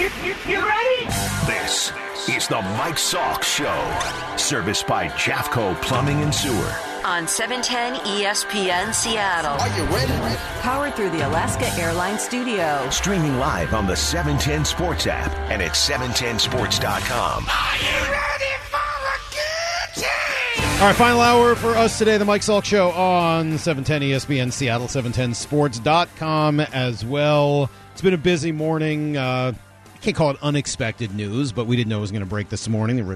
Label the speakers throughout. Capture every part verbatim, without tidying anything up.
Speaker 1: You, you ready?
Speaker 2: This is the Mike Salk Show. Serviced by Jeffco Plumbing and Sewer.
Speaker 3: On seven ten E S P N Seattle.
Speaker 4: Are you ready?
Speaker 3: Powered through the Alaska Airlines studio.
Speaker 2: Streaming live on the seven ten Sports app and at seven ten sports dot com.
Speaker 1: Are you ready for a good time?
Speaker 5: All right, final hour for us today, the Mike Salk Show on seven ten E S P N Seattle, seven ten sports dot com as well. It's been a busy morning. Uh, I can't call it unexpected news, but we didn't know it was going to break this morning.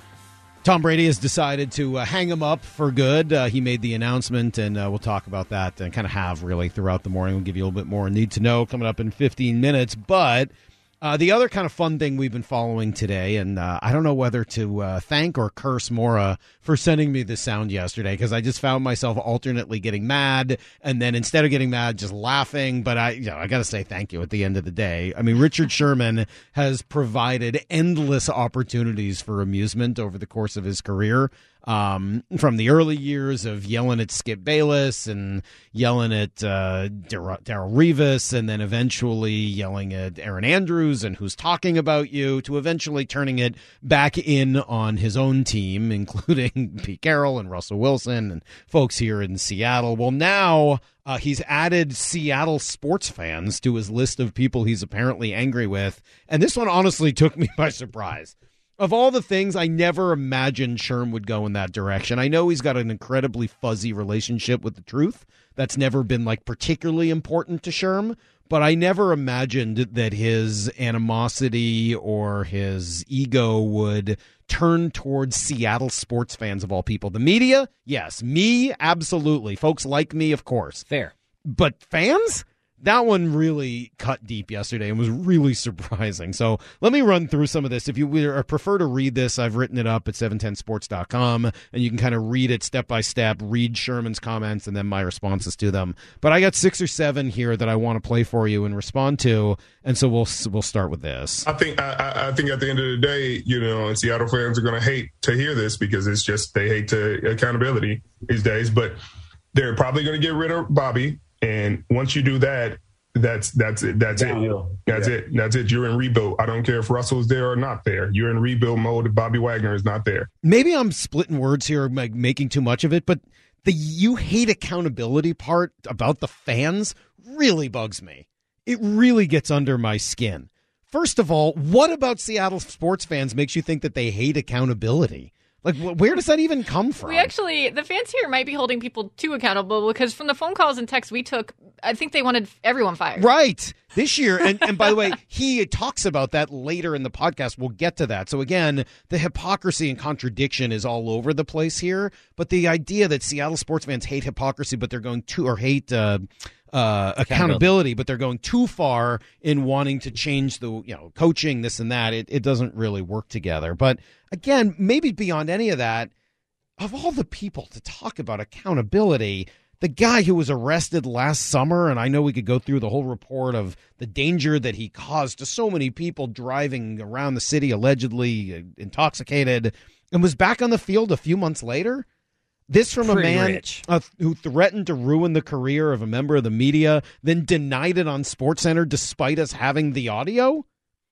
Speaker 5: Tom Brady has decided to uh, hang him up for good. Uh, he made the announcement, and uh, we'll talk about that and kind of have really throughout the morning. We'll give you a little bit more need to know coming up in fifteen minutes. But uh, the other kind of fun thing we've been following today, and uh, I don't know whether to uh, thank or curse Maura for sending me the sound yesterday, because I just found myself alternately getting mad, and then instead of getting mad, just laughing. But I, you know, I got to say thank you at the end of the day. I mean, Richard Sherman has provided endless opportunities for amusement over the course of his career. Um, from the early years of yelling at Skip Bayless and yelling at uh, Darrelle Revis, and then eventually yelling at Aaron Andrews and who's talking about you, to eventually turning it back in on his own team, including Pete Carroll and Russell Wilson and folks here in Seattle. Well, now uh, he's added Seattle sports fans to his list of people he's apparently angry with, and this one honestly took me by surprise. Of all the things, I never imagined Sherm would go in that direction. I know he's got an incredibly fuzzy relationship with the truth. That's never been like particularly important to Sherm, but I never imagined that his animosity or his ego would turn towards Seattle sports fans of all people. The media, yes. Me, absolutely. Folks like me, of course.
Speaker 6: Fair.
Speaker 5: But fans? That one really cut deep yesterday and was really surprising. So let me run through some of this. If you prefer to read this, I've written it up at seven ten sports dot com, and you can kind of read it step by step, read Sherman's comments, and then my responses to them. But I got six or seven here that I want to play for you and respond to, and so we'll we'll start with this.
Speaker 7: I think I, I think at the end of the day, you know, Seattle fans are going to hate to hear this, because it's just they hate to accountability these days. But they're probably going to get rid of Bobby. And once you do that, that's that's it. That's it. That's yeah. it. That's it. You're in rebuild. I don't care if Russell's there or not there. You're in rebuild mode if Bobby Wagner is not there.
Speaker 5: Maybe I'm splitting words here, like making too much of it, but the you hate accountability part about the fans really bugs me. It really gets under my skin. First of all, what about Seattle sports fans makes you think that they hate accountability? Like, where does that even come from?
Speaker 8: We actually, the fans here might be holding people too accountable, because from the phone calls and texts we took, I think they wanted everyone fired.
Speaker 5: Right. This year, and, and by the way, he talks about that later in the podcast. We'll get to that. So again, the hypocrisy and contradiction is all over the place here. But the idea that Seattle sports fans hate hypocrisy, but they're going to, or hate uh, uh, accountability, but they're going too far in wanting to change the, you know, coaching, this and that, it, it doesn't really work together. But again, maybe beyond any of that, of all the people to talk about accountability, the guy who was arrested last summer, and I know we could go through the whole report of the danger that he caused to so many people driving around the city allegedly intoxicated, and was back on the field a few months later. This from Pretty a man uh, who threatened to ruin the career of a member of the media, then denied it on SportsCenter despite us having the audio?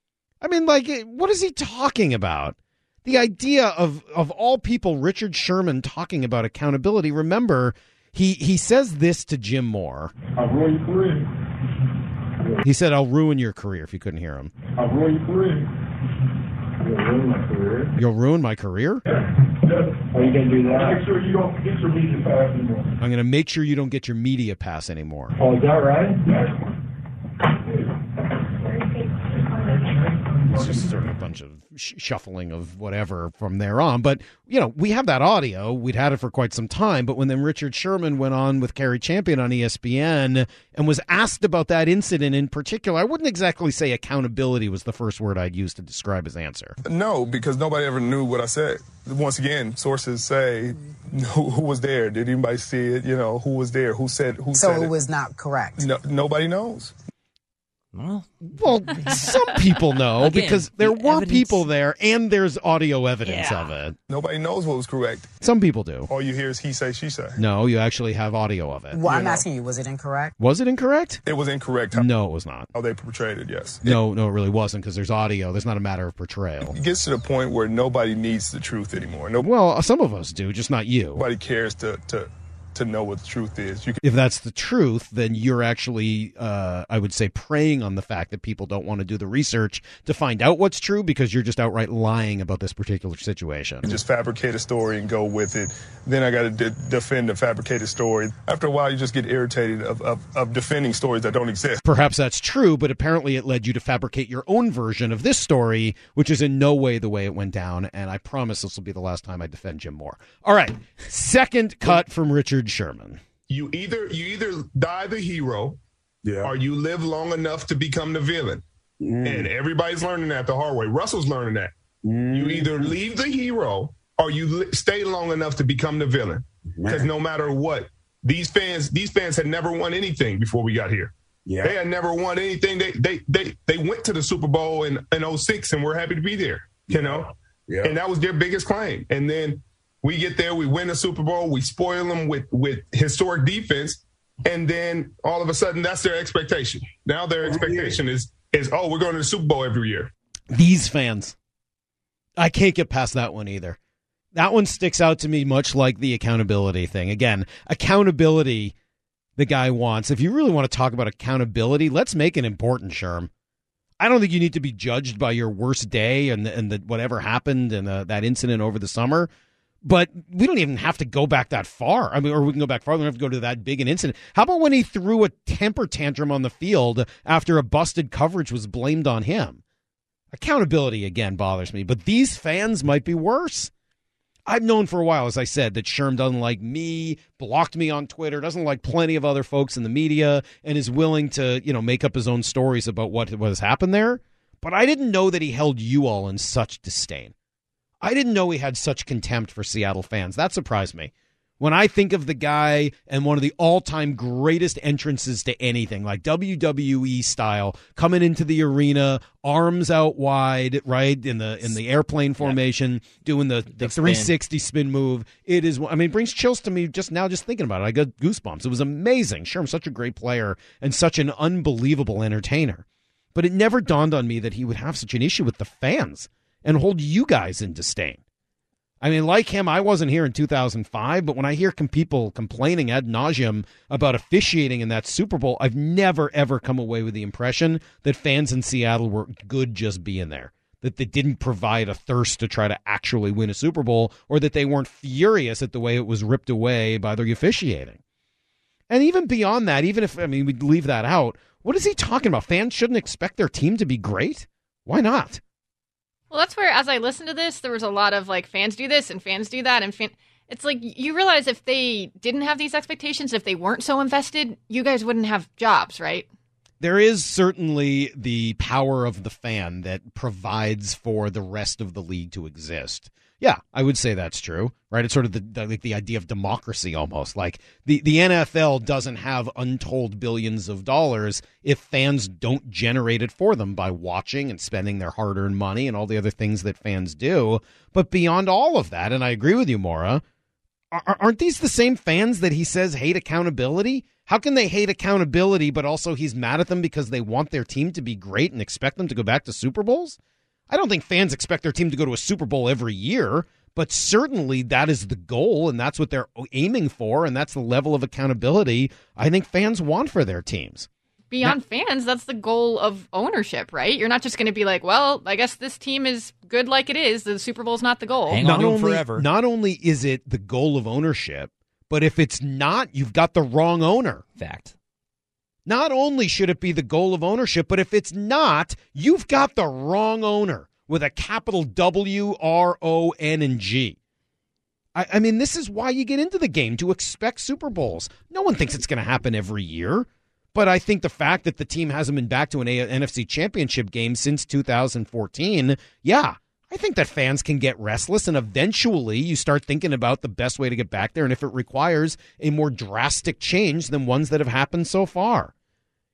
Speaker 5: I mean, like, what is he talking about? The idea of, of all people, Richard Sherman talking about accountability. Remember, he, he says this to Jim Moore.
Speaker 9: I'll ruin your career.
Speaker 5: He said, I'll ruin your career, if you couldn't hear him.
Speaker 9: I'll ruin your career. You'll ruin my career.
Speaker 5: You'll ruin my career?
Speaker 9: Yeah. Are you going to do that? Make sure you don't get your media pass anymore.
Speaker 5: I'm going to make sure you don't get your media pass anymore.
Speaker 9: Oh, is that right? Yeah.
Speaker 5: It's just sort of a bunch of sh- shuffling of whatever from there on. But, you know, we have that audio. We'd had it for quite some time. But when then Richard Sherman went on with Carrie Champion on E S P N and was asked about that incident in particular, I wouldn't exactly say accountability was the first word I'd use to describe his answer.
Speaker 7: No, because nobody ever knew what I said. Once again, sources say who, who was there. Did anybody see it? You know, who was there? Who said who
Speaker 10: so
Speaker 7: said it?
Speaker 10: So it was not correct.
Speaker 7: No, nobody knows.
Speaker 4: Well,
Speaker 5: Well, some people know
Speaker 4: Again,
Speaker 5: because there
Speaker 4: the
Speaker 5: were
Speaker 4: evidence-
Speaker 5: people there and there's audio evidence
Speaker 4: Yeah.
Speaker 5: of it.
Speaker 7: Nobody knows what was correct.
Speaker 5: Some people do.
Speaker 7: All you hear is he say, she say.
Speaker 5: No, you actually have audio of it.
Speaker 6: Well, I'm
Speaker 7: know.
Speaker 6: asking you, was it incorrect?
Speaker 5: Was it incorrect?
Speaker 7: It was incorrect how,
Speaker 5: No, it was not.
Speaker 7: how they portrayed it, yes.
Speaker 5: No, no, it really wasn't because there's audio. There's not a matter of portrayal.
Speaker 7: It gets to the point where nobody needs the truth anymore. Nobody
Speaker 5: Well, some of us do, just not you.
Speaker 7: cares to, to, to know what the truth is. You can,
Speaker 5: If that's the truth, then you're actually, uh, I would say, preying on the fact that people don't want to do the research to find out what's true because you're just outright lying about this particular situation.
Speaker 7: just fabricate a story and go with it. Then I got to de- defend a fabricated story. After a while, you just get irritated of, of, of defending stories that don't exist.
Speaker 5: Perhaps that's true, but apparently it led you to fabricate your own version of this story, which is in no way the way it went down, and I promise this will be the last time I defend Jim Moore. All right, second cut from Richard Sherman.
Speaker 7: You either you either die the hero, yeah. or you live long enough to become the villain. Mm. And everybody's learning that the hard way. Russell's learning that. Mm. You either leave the hero or you li- stay long enough to become the villain. Because no matter what, these fans these fans had never won anything before we got here. Yeah. They had never won anything. They they they they went to the Super Bowl in, in oh six and we're happy to be there. You know? Yeah. And that was their biggest claim. And then we get there, we win the Super Bowl, we spoil them with, with historic defense, and then all of a sudden that's their expectation. Now their expectation is, is oh, we're going to the Super Bowl every year.
Speaker 5: These fans. I can't get past that one either. That one sticks out to me much like the accountability thing. Again, accountability the guy wants. If you really want to talk about accountability, let's make it important, Sherm. I don't think you need to be judged by your worst day and, and the, whatever happened and uh, that incident over the summer. But we don't even have to go back that far. I mean, or we can go back farther. We don't have to go to that big an incident. How about when he threw a temper tantrum on the field after a busted coverage was blamed on him? Accountability, again, bothers me. But these fans might be worse. I've known for a while, as I said, that Sherm doesn't like me, blocked me on Twitter, doesn't like plenty of other folks in the media, and is willing to, you know, make up his own stories about what, what has happened there. But I didn't know that he held you all in such disdain. I didn't know he had such contempt for Seattle fans. That surprised me. When I think of the guy and one of the all-time greatest entrances to anything, like W W E style, coming into the arena, arms out wide, right, in the in the airplane formation, yeah. doing the, the three sixty spin move. It is, I mean, it brings chills to me just now just thinking about it. I got goosebumps. It was amazing. Sherm's such a great player and such an unbelievable entertainer. But it never dawned on me that he would have such an issue with the fans and hold you guys in disdain. I mean, like him, I wasn't here in two thousand five, but when I hear com- people complaining ad nauseum about officiating in that Super Bowl, I've never, ever come away with the impression that fans in Seattle were good just being there, that they didn't provide a thirst to try to actually win a Super Bowl, or that they weren't furious at the way it was ripped away by the officiating. And even beyond that, even if, I mean, we leave that out, what is he talking about? Fans shouldn't expect their team to be great? Why not?
Speaker 8: Well, that's where, as I listened to this, there was a lot of, like, fans do this and fans do that. And fan- it's like, you realize if they didn't have these expectations, if they weren't so invested, you guys wouldn't have jobs, right?
Speaker 5: There is certainly the power of the fan that provides for the rest of the league to exist. Yeah, I would say that's true, right? It's sort of the, the like the idea of democracy almost. Like the, the N F L doesn't have untold billions of dollars if fans don't generate it for them by watching and spending their hard-earned money and all the other things that fans do. But beyond all of that, and I agree with you, Maura, aren't these the same fans that he says hate accountability? How can they hate accountability, but also he's mad at them because they want their team to be great and expect them to go back to Super Bowls? I don't think fans expect their team to go to a Super Bowl every year, but certainly that is the goal, and that's what they're aiming for, and that's the level of accountability I think fans want for their teams.
Speaker 8: Beyond now, fans, that's the goal of ownership, right? You're not just going to be like, well, I guess this team is good like it is. The Super Bowl's not the goal.
Speaker 4: Hang
Speaker 5: not
Speaker 4: on to
Speaker 5: only,
Speaker 4: them forever.
Speaker 5: Not only is it the goal of ownership, but if it's not, you've got the wrong owner.
Speaker 4: Fact.
Speaker 5: Not only should it be the goal of ownership, but if it's not, you've got the wrong owner with a capital W, R, O, N, and G. I, I mean, this is why you get into the game, to expect Super Bowls. No one thinks it's going to happen every year, but I think the fact that the team hasn't been back to an N F C championship game since two thousand fourteen, yeah, I think that fans can get restless, and eventually you start thinking about the best way to get back there and if it requires a more drastic change than ones that have happened so far.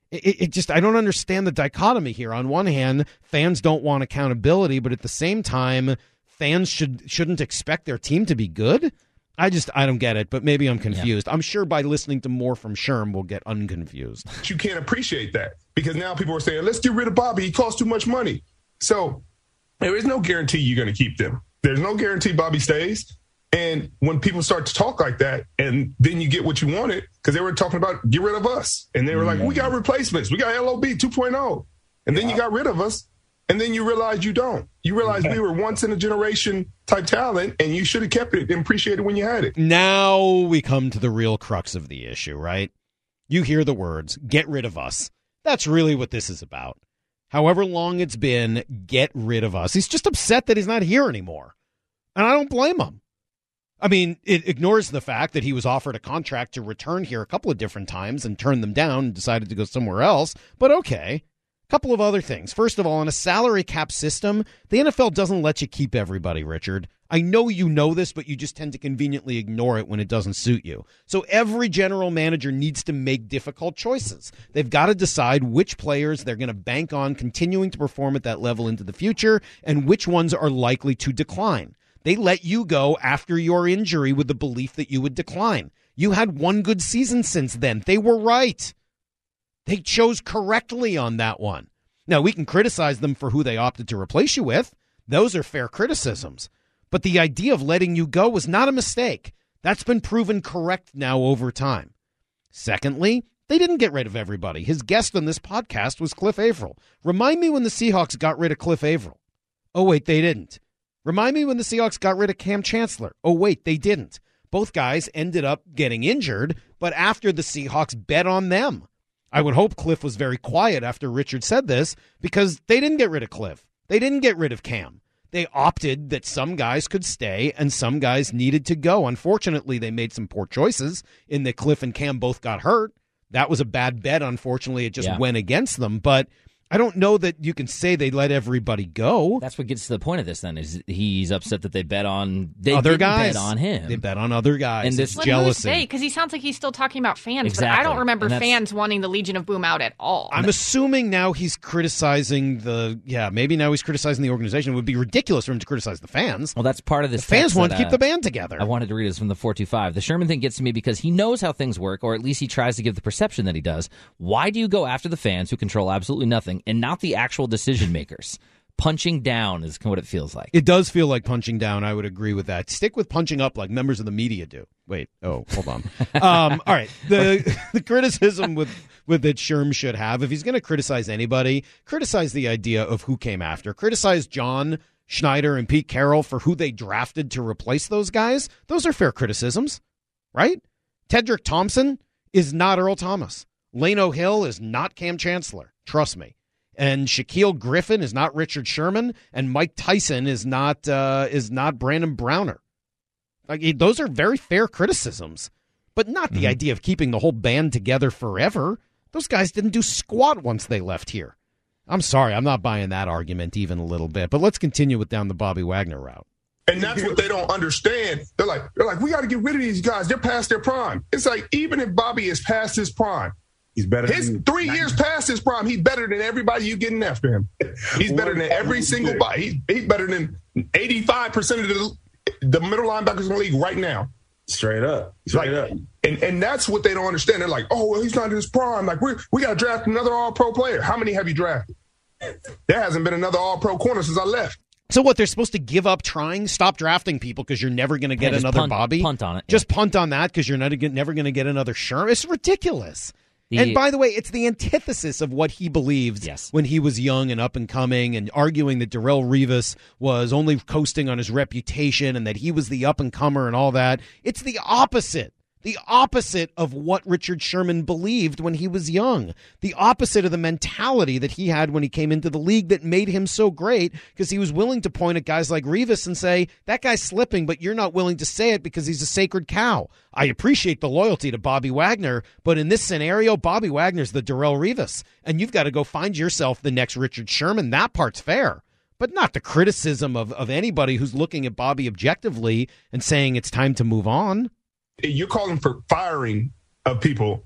Speaker 5: It, it just, I don't understand the dichotomy here. On one hand, fans don't want accountability, but at the same time, fans should, shouldn't expect their team to be good. I just, I don't get it, but maybe I'm confused. Yeah. I'm sure by listening to more from Sherm, we'll get unconfused.
Speaker 7: You can't appreciate that because now people are saying, let's get rid of Bobby. He costs too much money. So there is no guarantee you're going to keep them. There's no guarantee Bobby stays. And when people start to talk like that, and then you get what you wanted, because they were talking about get rid of us. And they were mm-hmm. like, we got replacements. We got L O B two point oh. And then yeah. you got rid of us. And then you realize you don't. You realize we were once in a generation type talent, and you should have kept it and appreciated when you had it.
Speaker 5: Now we come to the real crux of the issue, right? You hear the words, get rid of us. That's really what this is about. However long it's been, get rid of us. He's just upset that he's not here anymore. And I don't blame him. I mean, it ignores the fact that he was offered a contract to return here a couple of different times and turned them down and decided to go somewhere else. But okay. A couple of other things. First of all, in a salary cap system, the N F L doesn't let you keep everybody, Richard. I know you know this, but you just tend to conveniently ignore it when it doesn't suit you. So every general manager needs to make difficult choices. They've got to decide which players they're going to bank on continuing to perform at that level into the future and which ones are likely to decline. They let you go after your injury with the belief that you would decline. You had one good season since then. They were right. They chose correctly on that one. Now, we can criticize them for who they opted to replace you with. Those are fair criticisms. But the idea of letting you go was not a mistake. That's been proven correct now over time. Secondly, they didn't get rid of everybody. His guest on this podcast was Cliff Averill. Remind me when the Seahawks got rid of Cliff Averill. Oh, wait, they didn't. Remind me when the Seahawks got rid of Cam Chancellor. Oh, wait, they didn't. Both guys ended up getting injured, but after the Seahawks bet on them. I would hope Cliff was very quiet after Richard said this because they didn't get rid of Cliff. They didn't get rid of Cam. They opted that some guys could stay and some guys needed to go. Unfortunately, they made some poor choices in that Cliff and Cam both got hurt. That was a bad bet. Unfortunately, it just yeah. went against them. But I don't know that you can say they let everybody go.
Speaker 4: That's what gets to the point of this, then, is he's upset that they bet on they
Speaker 5: other
Speaker 4: didn't
Speaker 5: guys.
Speaker 4: bet on him.
Speaker 5: They bet on other guys.
Speaker 4: And this
Speaker 8: well,
Speaker 4: jealousy.
Speaker 8: Because he sounds like he's still talking about fans,
Speaker 4: exactly.
Speaker 8: but I don't remember fans wanting the Legion of Boom out at all.
Speaker 5: I'm assuming now he's criticizing the, yeah, maybe now he's criticizing the organization. It would be ridiculous for him to criticize the fans.
Speaker 4: Well, that's part of this.
Speaker 5: The fans want
Speaker 4: that,
Speaker 5: to keep
Speaker 4: uh,
Speaker 5: the band together.
Speaker 4: I wanted to read this from the four two five. The Sherman thing gets to me because he knows how things work, or at least he tries to give the perception that he does. Why do you go after the fans who control absolutely nothing and not the actual decision makers? Punching down is what it feels like.
Speaker 5: It does feel like punching down. I would agree with that. Stick with punching up like members of the media do. Wait, oh, hold on. um, all right. The the criticism with, with that Sherm should have, if he's going to criticize anybody, criticize the idea of who came after. Criticize John Schneider and Pete Carroll for who they drafted to replace those guys. Those are fair criticisms, right? Tedrick Thompson is not Earl Thomas. Lano Hill is not Cam Chancellor. Trust me. And Shaquille Griffin is not Richard Sherman, and Mike Tyson is not uh, is not Brandon Browner. Like, those are very fair criticisms, but not the mm-hmm. idea of keeping the whole band together forever. Those guys didn't do squat once they left here. I'm sorry, I'm not buying that argument even a little bit. But let's continue with down the Bobby Wagner route.
Speaker 7: And that's what they don't understand. They're like, they're like, we got to get rid of these guys. They're past their prime. It's like, even if Bobby is past his prime,
Speaker 9: he's better.
Speaker 7: His
Speaker 9: than
Speaker 7: three
Speaker 9: ninety
Speaker 7: years past his prime, he's better than everybody you getting after him. He's better than every single body. He's, he's better than eighty-five percent of the, the middle linebackers in the league right now.
Speaker 9: Straight up. Straight
Speaker 7: like,
Speaker 9: up.
Speaker 7: And, and that's what they don't understand. They're like, oh, well, he's not in his prime. Like, we we got to draft another all-pro player. How many have you drafted? There hasn't been another all-pro corner since I left.
Speaker 5: So what, they're supposed to give up trying? Stop drafting people because you're never going to get
Speaker 4: yeah,
Speaker 5: another
Speaker 4: punt,
Speaker 5: Bobby?
Speaker 4: Punt on it.
Speaker 5: Just
Speaker 4: yeah.
Speaker 5: punt on that because you're not, never going to get another Sherm? It's ridiculous.
Speaker 4: The,
Speaker 5: and by the way, it's the antithesis of what he believed
Speaker 4: yes.
Speaker 5: when he was young and up and coming and arguing that Darrelle Revis was only coasting on his reputation and that he was the up-and-comer and all that. It's the opposite. The opposite of what Richard Sherman believed when he was young. The opposite of the mentality that he had when he came into the league that made him so great, because he was willing to point at guys like Revis and say, that guy's slipping, but you're not willing to say it because he's a sacred cow. I appreciate the loyalty to Bobby Wagner, but in this scenario, Bobby Wagner's the Darrelle Revis, and you've got to go find yourself the next Richard Sherman. That part's fair, but not the criticism of, of anybody who's looking at Bobby objectively and saying it's time to move on.
Speaker 7: You're calling for firing of people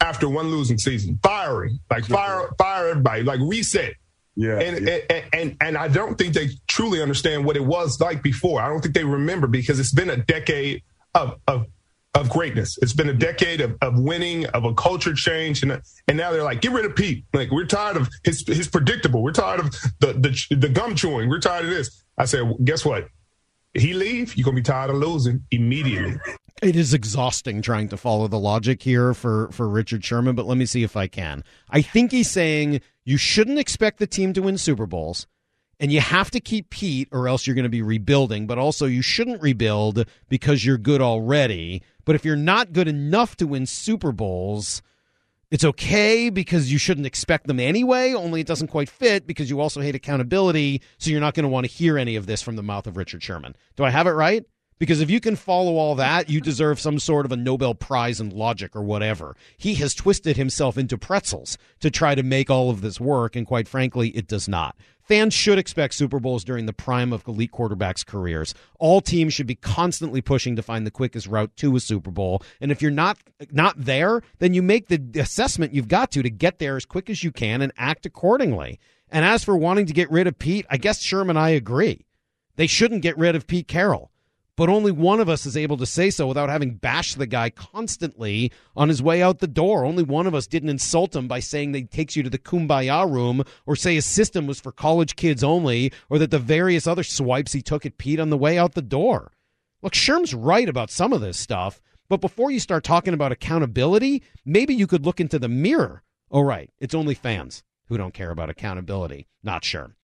Speaker 7: after one losing season. Firing, like fire, fire everybody, like reset.
Speaker 6: Yeah,
Speaker 7: and,
Speaker 6: yeah.
Speaker 7: And, and and I don't think they truly understand what it was like before. I don't think they remember because it's been a decade of of, of greatness. It's been a decade of, of winning, of a culture change, and and now they're like, get rid of Pete. Like we're tired of his his predictable. We're tired of the the, the gum chewing. We're tired of this. I said, well, guess what? He leave, you're gonna be tired of losing immediately.
Speaker 5: It is exhausting trying to follow the logic here for, for Richard Sherman, but let me see if I can. I think he's saying you shouldn't expect the team to win Super Bowls, and you have to keep Pete or else you're going to be rebuilding, but also you shouldn't rebuild because you're good already. But if you're not good enough to win Super Bowls, it's okay because you shouldn't expect them anyway, only it doesn't quite fit because you also hate accountability, so you're not going to want to hear any of this from the mouth of Richard Sherman. Do I have it right? Because if you can follow all that, you deserve some sort of a Nobel Prize in logic or whatever. He has twisted himself into pretzels to try to make all of this work, and quite frankly, it does not. Fans should expect Super Bowls during the prime of elite quarterbacks' careers. All teams should be constantly pushing to find the quickest route to a Super Bowl. And if you're not not there, then you make the assessment you've got to to get there as quick as you can and act accordingly. And as for wanting to get rid of Pete, I guess Sherman and I agree. They shouldn't get rid of Pete Carroll. But only one of us is able to say so without having bashed the guy constantly on his way out the door. Only one of us didn't insult him by saying that he takes you to the kumbaya room or say his system was for college kids only or that the various other swipes he took at Pete on the way out the door. Look, Sherm's right about some of this stuff, but before you start talking about accountability, maybe you could look into the mirror. Oh, right, it's only fans who don't care about accountability. Not sure.